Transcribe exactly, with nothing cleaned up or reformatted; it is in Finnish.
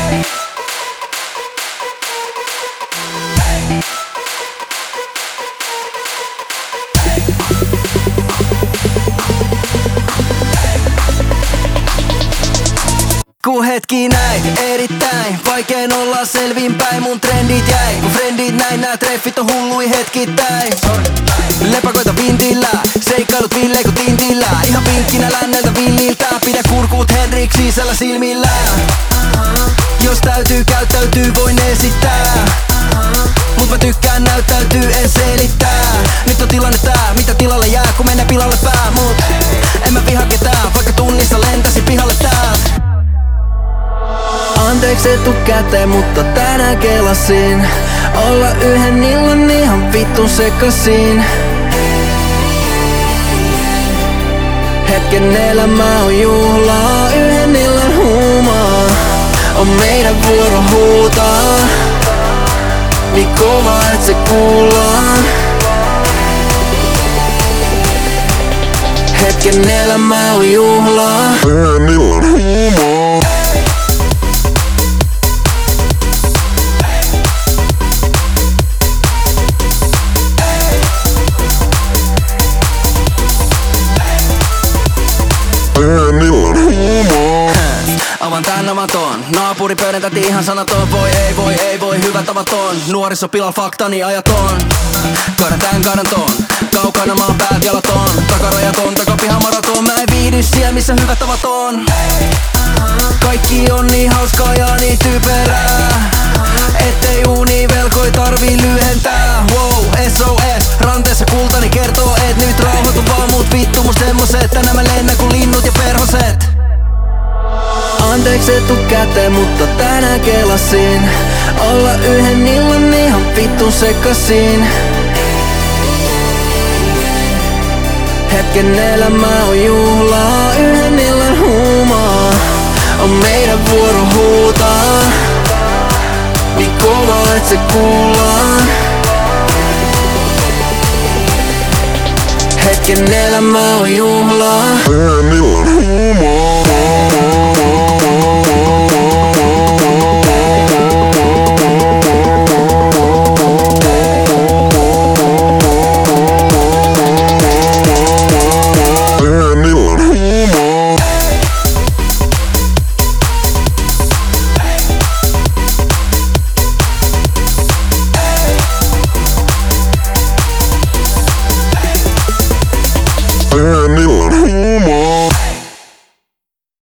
Kun hetki näin, erittäin vaikein olla selvinpäin. Mun trendit jäi, kun frendit näin. Nää treffit on hullui hetkittäin. Lepakoita vintillä, seikkailut villeen kun tintillä. Ihan vinkkinä länneltä villiltä. Pidä kurkut Henrik sisällä silmillä. Jos täytyy käyttäytyy voin esittää. Mut mä tykkään näyttäytyy en selittää. Nyt on tilanne tää, mitä tilalle jää kun menee pilalle pää. Mut en mä viha ketään, vaikka tunnissa lentäsi pihalle tää. Anteeksi etukäteen, mutta tänään kelasin olla yhden illan ihan vittun sekasin. Hetken elämä on juhlaa, yhden illan huumaa. On meidän vuoro huutaa, niin kova et se kuullaan. Hetken elämä on juhlaa, yhden illan huumaa. Avan tän avaton, naapuripöydän täti ihan sanaton. Voi ei voi ei voi hyvä tavaton. Nuoriso pilaa faktani ajaton. Kaadan tän kaadan ton, kaukana maan päät jalaton. Takarajaton, takapihan maraton. Mä en viihdy siellä missä hyvät tavat on. Kaikki on niin hauskaa ja niin typerää, ettei univelkoi tarvii lyhentää. Wow, S O S, ranteessa kultani kertoo et nyt rauhoitu vaan mut vittu mun semmoset. Tänään mä lennän kun linnut ja perhoset. Anteeksi etukäteen, mutta tänään kelasin olla yhden illan ihan vittun sekasin. Hetken elämä on juhlaa, yhden illan huumaa. On meidän vuoro huutaa, niin kova et se kuullaan. Hetken elämä on juhlaa, yhden illan huumaa.